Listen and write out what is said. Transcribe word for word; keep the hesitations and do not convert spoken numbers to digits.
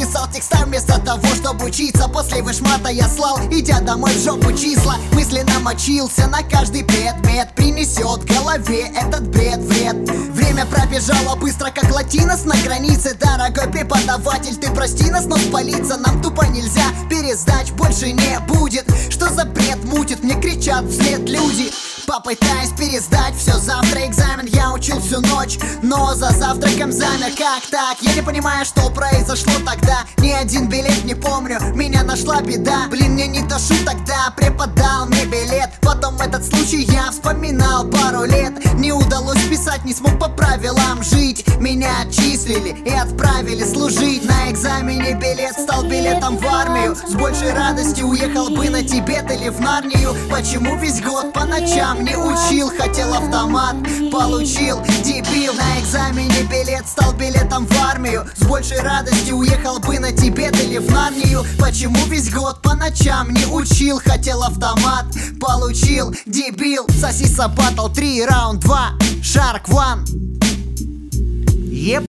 писал текста вместо того, чтобы учиться. После вышмата я слал, идя домой в жопу числа. Мысленно мочился на каждый предмет, принесет голове этот бред вред. Время пробежало быстро, как латинос на границе. Дорогой преподаватель, ты прости нас, но спалиться нам тупо нельзя. Пересдач больше не будет. Что за бред мутит, мне кричат вслед люди. Попытаюсь пересдать все, завтра экзамен. Я учил всю ночь, но за завтраком замер. Как так? Я не понимаю, что произошло тогда. Ни один билет не помню, меня нашла беда. Блин, мне не до шуток, тогда преподал мне билет. Потом этот случай я вспоминал пару лет. Не удалось писать, не смог по правилам жить. Меня отчислили и отправили служить. На экзамене билет стал билетом в армию. С большей радостью уехал бы на Тибет или в Нарнию. Почему весь год по ночам не учил? Хотел автомат, получил, дебил. На экзамене билет стал билетом в армию. С большей радостью уехал бы на Тибет или в Нарнию. Почему весь год по ночам не учил? Хотел автомат, получил, дебил. Сосиса батл три, раунд два, Shark One. Еп.